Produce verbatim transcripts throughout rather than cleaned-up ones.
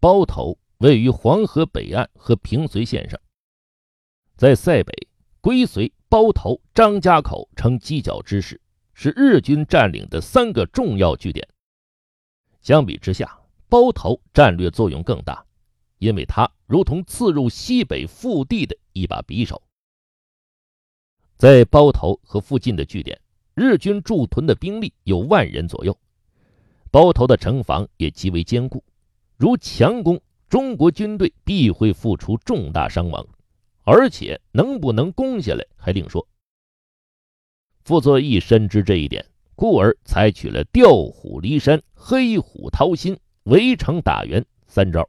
包头位于黄河北岸和平绥线上，在塞北，归绥、包头、张家口成犄角之势，是日军占领的三个重要据点。相比之下，包头战略作用更大，因为它如同刺入西北腹地的一把匕首。在包头和附近的据点，日军驻屯的兵力有万人左右，包头的城防也极为坚固，如强攻，中国军队必会付出重大伤亡，而且能不能攻下来还另说。傅作义深知这一点，故而采取了调虎离山、黑虎掏心、围城打援三招。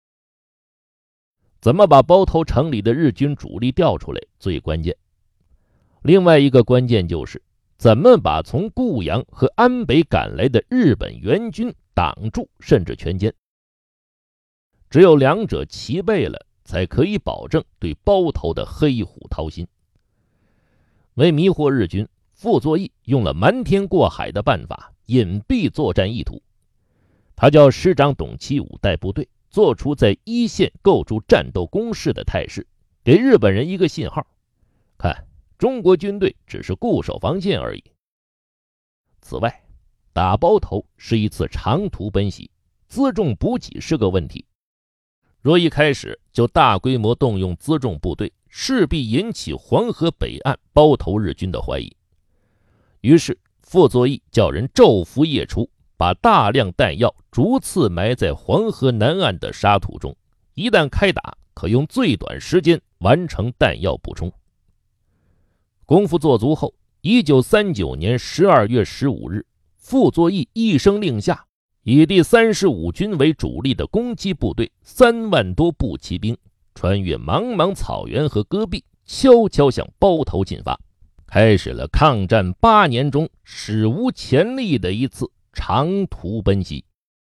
怎么把包头城里的日军主力调出来最关键，另外一个关键就是怎么把从固阳和安北赶来的日本援军挡住甚至全歼。只有两者齐备了，才可以保证对包头的黑虎掏心。为迷惑日军，傅作义用了瞒天过海的办法，隐蔽作战意图。他叫师长董其武带部队做出在一线构筑战斗攻势的态势，给日本人一个信号，看中国军队只是固守防线而已。此外，打包头是一次长途奔袭，辎重补给是个问题。若一开始就大规模动用辎重部队，势必引起黄河北岸包头日军的怀疑。于是傅作义叫人昼伏夜出，把大量弹药逐次埋在黄河南岸的沙土中，一旦开打，可用最短时间完成弹药补充。功夫做足后，一九三九年十二月十五日，傅作义一声令下，以第三十五军为主力的攻击部队三万多步骑兵，穿越茫茫草原和戈壁，悄悄向包头进发，开始了抗战八年中史无前例的一次长途奔袭。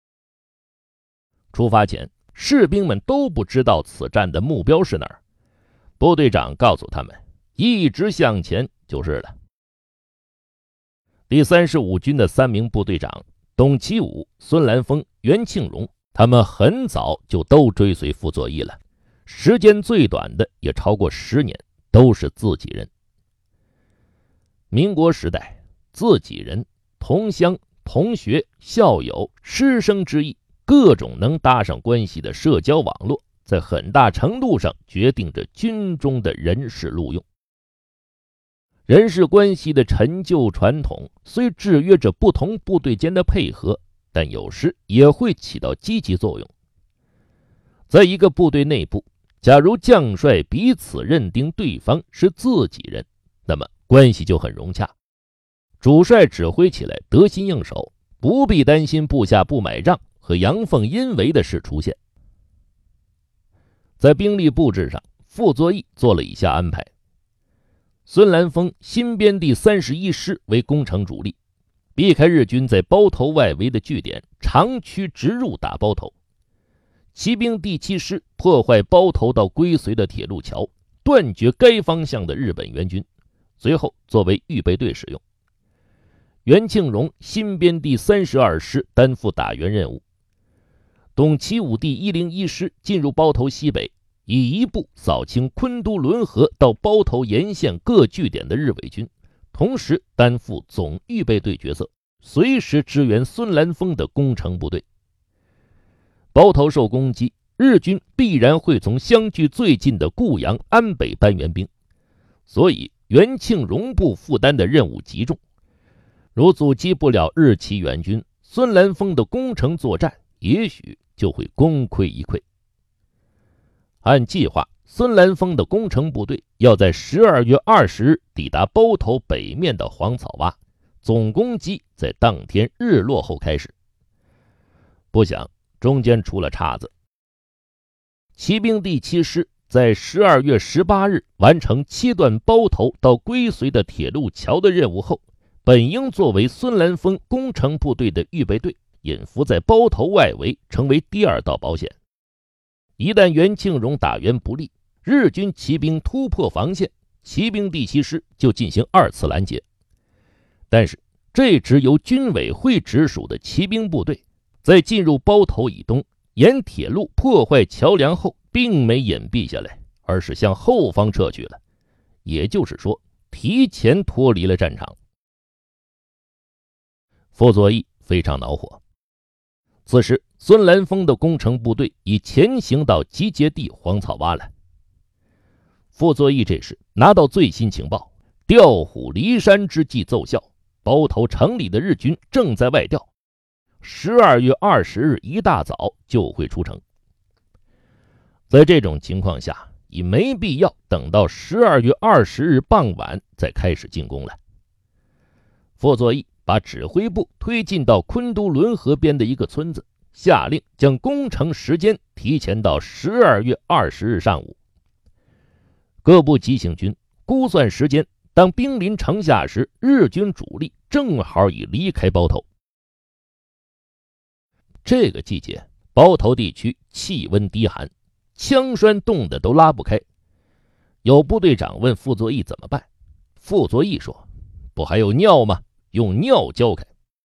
出发前，士兵们都不知道此战的目标是哪儿，部队长告诉他们，一直向前就是了。第三十五军的三名部队长董其武、孙兰峰、袁庆荣，他们很早就都追随傅作义了，时间最短的也超过十年，都是自己人。民国时代，自己人、同乡、同学、校友、师生之意，各种能搭上关系的社交网络，在很大程度上决定着军中的人事录用。人事关系的陈旧传统虽制约着不同部队间的配合，但有时也会起到积极作用。在一个部队内部，假如将帅彼此认定对方是自己人，那么关系就很融洽，主帅指挥起来得心应手，不必担心部下不买账和阳奉阴违的事出现。在兵力布置上，傅作义做了以下安排：孙兰峰新编第三十一师为攻城主力，避开日军在包头外围的据点，长驱直入打包头。骑兵第七师破坏包头到归绥的铁路桥，断绝该方向的日本援军，随后作为预备队使用。袁庆荣新编第三十二师担负打援任务。董其武第一零一师进入包头西北，以一部扫清昆都伦河到包头沿线各据点的日伪军，同时担负总预备队角色，随时支援孙兰峰的攻城部队。包头受攻击，日军必然会从相距最近的固阳、安北搬援兵，所以袁庆荣部负担的任务极重。如阻击不了日骑援军，孙兰峰的攻城作战也许就会功亏一篑。按计划，孙兰峰的攻城部队要在十二月二十日抵达包头北面的黄草洼，总攻击在当天日落后开始。不想中间出了岔子。骑兵第七师在十二月十八日完成切断包头到归绥的铁路桥的任务后，本应作为孙兰峰攻城部队的预备队，隐伏在包头外围，成为第二道保险。一旦袁庆荣打援不利，日军骑兵突破防线，骑兵第七师就进行二次拦截。但是这支由军委会直属的骑兵部队，在进入包头以东， 沿铁路破坏桥梁后，并没隐蔽下来，而是向后方撤去了，也就是说，提前脱离了战场。傅作义非常恼火。此时，孙兰峰的攻城部队已前行到集结地黄草洼了。傅作义这时拿到最新情报，调虎离山之计奏效，包头城里的日军正在外调，十二月二十日一大早就会出城。在这种情况下，已没必要等到十二月二十日傍晚再开始进攻了。傅作义把指挥部推进到昆都仑河边的一个村子，下令将攻城时间提前到十二月二十日上午。各部急行军估算时间，当兵临城下时，日军主力正好已离开包头。这个季节，包头地区气温低寒，枪栓冻得都拉不开。有部队长问傅作义怎么办，傅作义说：“不还有尿吗？用尿浇开。”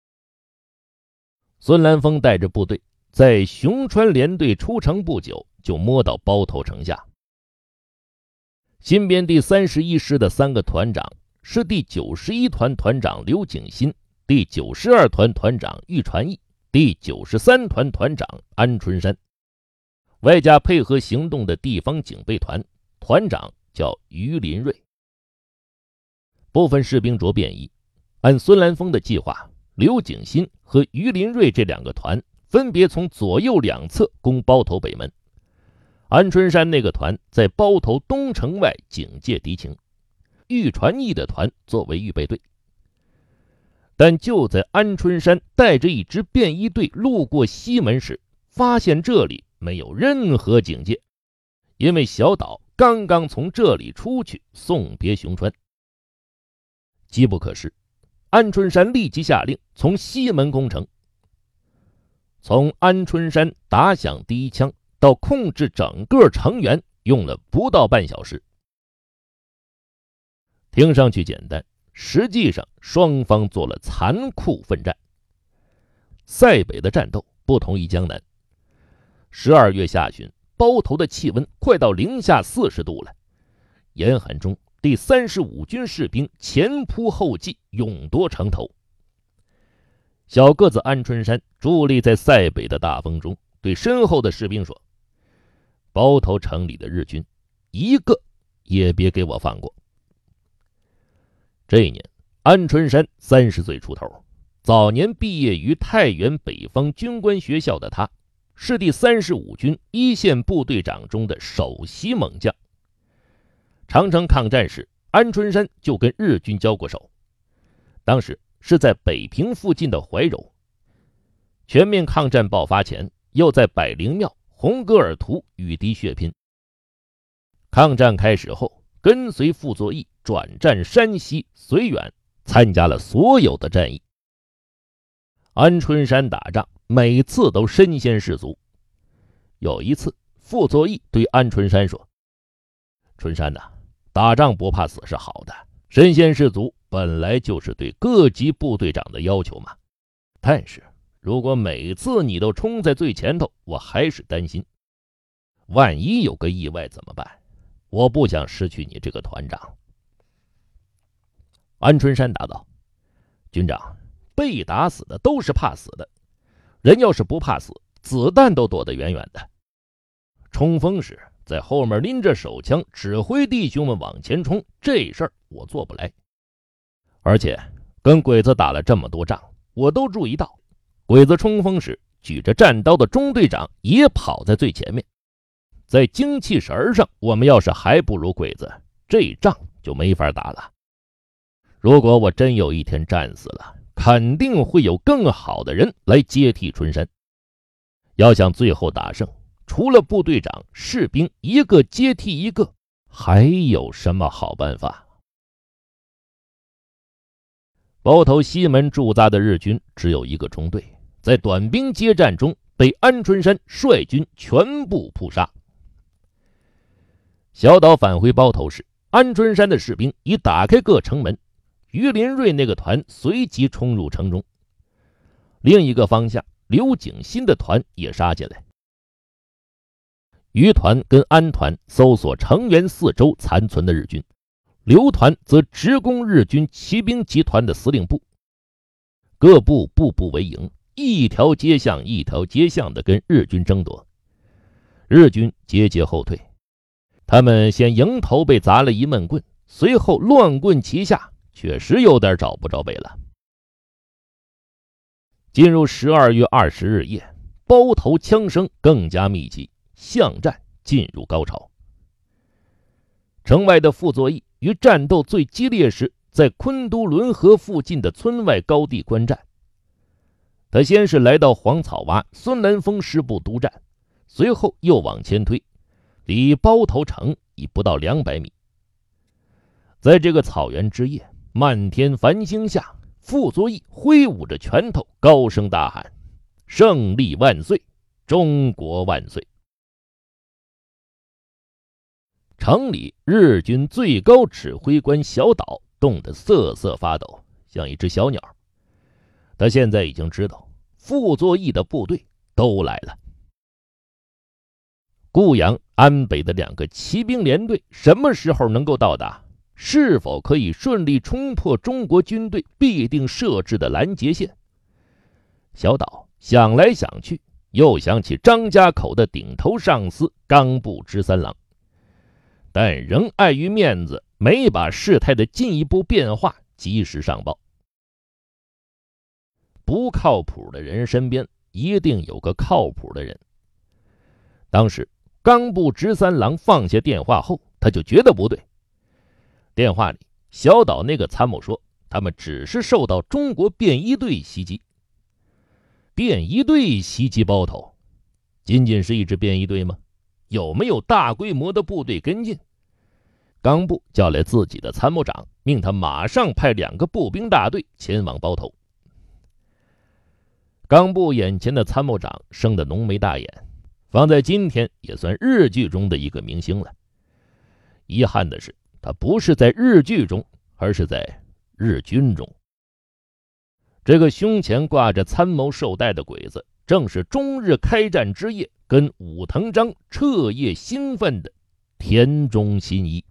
孙兰峰带着部队在熊川联队出城不久，就摸到包头城下。新编第三十一师的三个团长是第九十一团团长刘景新、第九十二团团长玉传义、第九十三团团长安春山，外加配合行动的地方警备团，团长叫于林瑞。部分士兵着便衣，按孙兰峰的计划，刘景新和于林瑞这两个团分别从左右两侧攻包头北门，安春山那个团在包头东城外警戒敌情，玉传义的团作为预备队。但就在安春山带着一支便衣队路过西门时，发现这里没有任何警戒，因为小岛刚刚从这里出去送别熊川。机不可失，安春山立即下令从西门攻城。从安春山打响第一枪到控制整个城垣，用了不到半小时。听上去简单，实际上双方做了残酷奋战。塞北的战斗不同于江南。十二月下旬，包头的气温快到零下四十度了，严寒中，第三十五军士兵前仆后继，勇夺城头。小个子安春山伫立在塞北的大风中，对身后的士兵说：“包头城里的日军，一个也别给我放过。”这一年，安春山三十岁出头，早年毕业于太原北方军官学校的他，是第三十五军一线部队长中的首席猛将。长城抗战时，安春山就跟日军交过手，当时是在北平附近的怀柔。全面抗战爆发前，又在百灵庙、红格尔图与敌血拼。抗战开始后，跟随傅作义转战山西绥远，参加了所有的战役。安春山打仗每次都身先士卒。有一次，傅作义对安春山说：“春山呐、啊，打仗不怕死是好的，身先士卒本来就是对各级部队长的要求嘛。但是如果每次你都冲在最前头，我还是担心，万一有个意外怎么办？我不想失去你这个团长。”安春山答道：“军长，被打死的都是怕死的，人要是不怕死，子弹都躲得远远的。冲锋时在后面拎着手枪指挥弟兄们往前冲，这事儿我做不来。而且跟鬼子打了这么多仗，我都注意到，鬼子冲锋时举着战刀的中队长也跑在最前面。在精气神上，我们要是还不如鬼子，这仗就没法打了。如果我真有一天战死了，肯定会有更好的人来接替春山。要想最后打胜，除了部队长、士兵一个接替一个，还有什么好办法？”包头西门驻扎的日军只有一个中队，在短兵接战中被安春山率军全部扑杀。小岛返回包头时，安春山的士兵已打开各城门，于林瑞那个团随即冲入城中。另一个方向，刘景新的团也杀进来， 余团跟安团搜索成员四周残存的日军，刘团则直攻日军骑兵集团的司令部。各部步步为营，一条街巷一条街巷的跟日军争夺。日军节节后退，他们先营头被砸了一闷棍，随后乱棍齐下，确实有点找不着北了。进入十二月二十日夜，包头枪声更加密集，巷战进入高潮。城外的傅作义于战斗最激烈时，在昆都仑河附近的村外高地观战。他先是来到黄草洼孙兰峰师部督战，随后又往前推，离包头城已不到两百米。在这个草原之夜，漫天繁星下，傅作义挥舞着拳头，高声大喊：“胜利万岁！中国万岁！”城里日军最高指挥官小岛冻得瑟瑟发抖，像一只小鸟。他现在已经知道傅作义的部队都来了。固阳、安北的两个骑兵联队什么时候能够到达？是否可以顺利冲破中国军队必定设置的拦截线？小岛想来想去，又想起张家口的顶头上司冈部直三郎，但仍碍于面子，没把事态的进一步变化及时上报。不靠谱的人身边一定有个靠谱的人。当时冈部直三郎放下电话后，他就觉得不对。电话里小岛那个参谋说，他们只是受到中国便衣队袭击。便衣队袭击包头，仅仅是一支便衣队吗？有没有大规模的部队跟进？冈部叫来自己的参谋长，命他马上派两个步兵大队前往包头。冈部眼前的参谋长生得浓眉大眼，放在今天也算日剧中的一个明星了。遗憾的是，他不是在日剧中，而是在日军中。这个胸前挂着参谋绶带的鬼子，正是中日开战之夜跟武藤章彻夜兴奋的田中新一。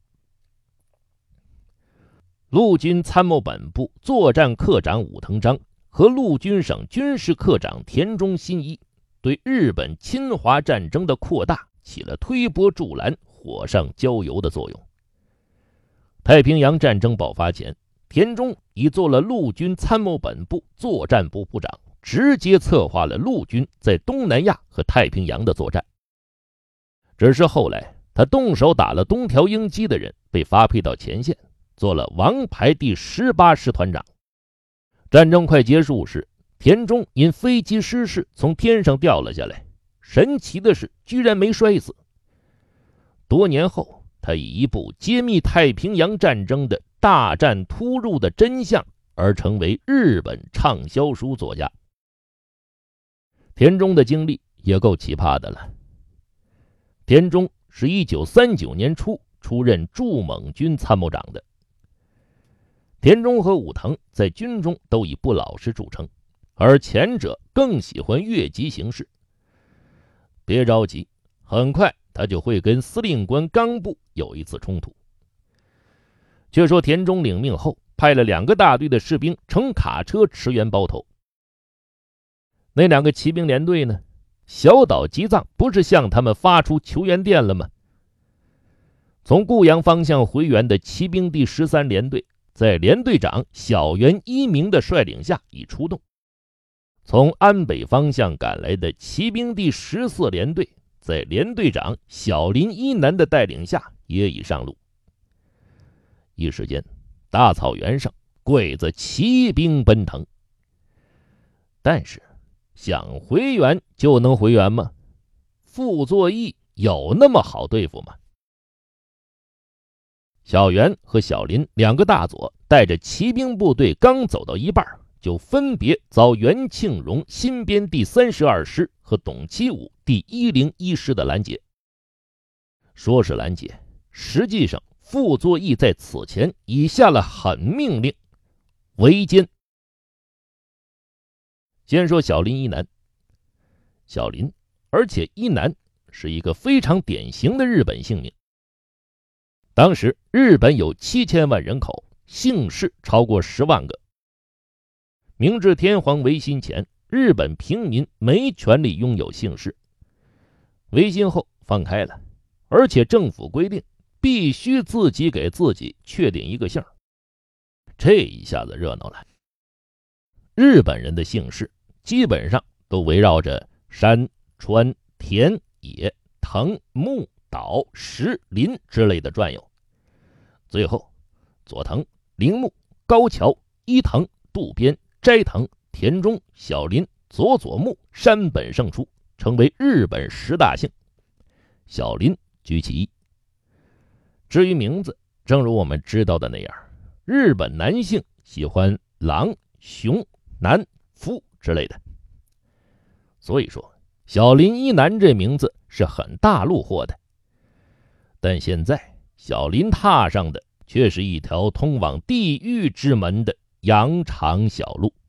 陆军参谋本部作战科长武藤章和陆军省军事科长田中新一对日本侵华战争的扩大起了推波助澜、火上浇油的作用。太平洋战争爆发前，田中已做了陆军参谋本部作战部部长，直接策划了陆军在东南亚和太平洋的作战。只是后来他动手打了东条英机的人，被发配到前线，做了王牌第十八师团长。战争快结束时，田中因飞机失事从天上掉了下来，神奇的是居然没摔死。多年后，他以一部揭秘太平洋战争的大战突入的真相而成为日本畅销书作家。田中的经历也够奇葩的了。田中是一九三九年初出任驻蒙军参谋长的。田中和武藤在军中都以不老实著称，而前者更喜欢越级行事。别着急，很快他就会跟司令官冈部有一次冲突。却说田中领命后，派了两个大队的士兵乘卡车驰援包头。那两个骑兵联队呢？小岛吉藏不是向他们发出求援电了吗？从固阳方向回援的骑兵第十三联队，在连队长小原一鸣的率领下已出动。从安北方向赶来的骑兵第十四联队，在连队长小林一男的带领下也已上路。一时间，大草原上鬼子骑兵奔腾。但是想回援就能回援吗？傅作义有那么好对付吗？小袁和小林两个大佐带着骑兵部队刚走到一半，就分别遭袁庆荣新编第三十二师和董其武第一零一师的拦截。说是拦截，实际上傅作义在此前已下了狠命令：围歼。先说小林一男，小林而且一男是一个非常典型的日本姓名。当时日本有七千万人口，姓氏超过十万个。明治天皇维新前，日本平民没权利拥有姓氏。维新后放开了，而且政府规定必须自己给自己确定一个姓。这一下子热闹了。日本人的姓氏基本上都围绕着山、川、田、野、藤、木、岛、石、林之类的转悠。最后，佐藤、铃木、高桥、伊藤、渡边、斋藤、田中、小林、佐佐木、山本胜出，成为日本十大姓，小林居其一。至于名字，正如我们知道的那样，日本男性喜欢狼、熊、男、夫之类的。所以说，小林一男这名字是很大陆货的。但现在小林踏上的却是一条通往地狱之门的羊肠小路。